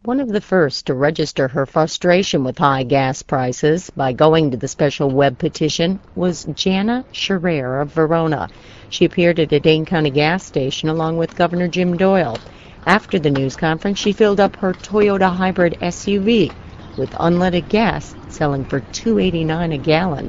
One of the first to register her frustration with high gas prices by going to the special web petition was Jana Scherer of Verona. She appeared at a Dane County gas station along with Governor Jim Doyle. After the news conference, she filled up her Toyota hybrid SUV with unleaded gas, selling for $2.89 a gallon.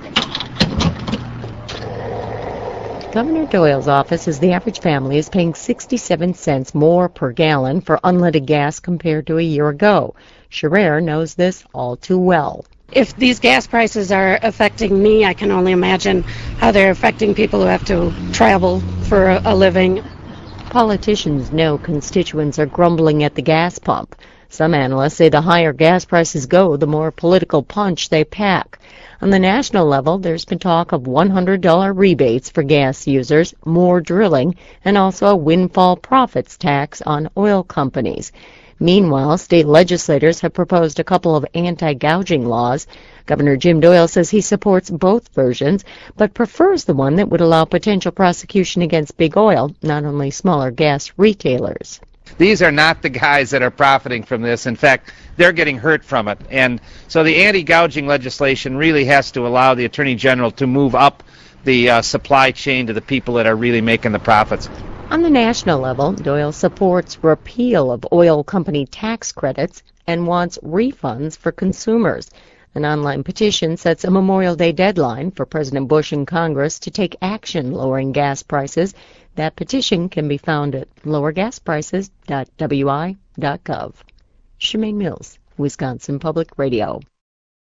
Governor Doyle's office says the average family is paying 67 cents more per gallon for unleaded gas compared to a year ago. Scherer knows this all too well. If these gas prices are affecting me, I can only imagine how they're affecting people who have to travel for a living. Politicians know constituents are grumbling at the gas pump. Some analysts say the higher gas prices go, the more political punch they pack. On the national level, there's been talk of $100 rebates for gas users, more drilling, and also a windfall profits tax on oil companies. Meanwhile, state legislators have proposed a couple of anti-gouging laws. Governor Jim Doyle says he supports both versions, but prefers the one that would allow potential prosecution against big oil, not only smaller gas retailers. These are not the guys that are profiting from this. In fact, they're getting hurt from it. And so the anti-gouging legislation really has to allow the Attorney General to move up the supply chain to the people that are really making the profits. On the national level, Doyle supports repeal of oil company tax credits and wants refunds for consumers. An online petition sets a Memorial Day deadline for President Bush and Congress to take action lowering gas prices. That petition can be found at lowergasprices.wi.gov. Shemaine Mills, Wisconsin Public Radio.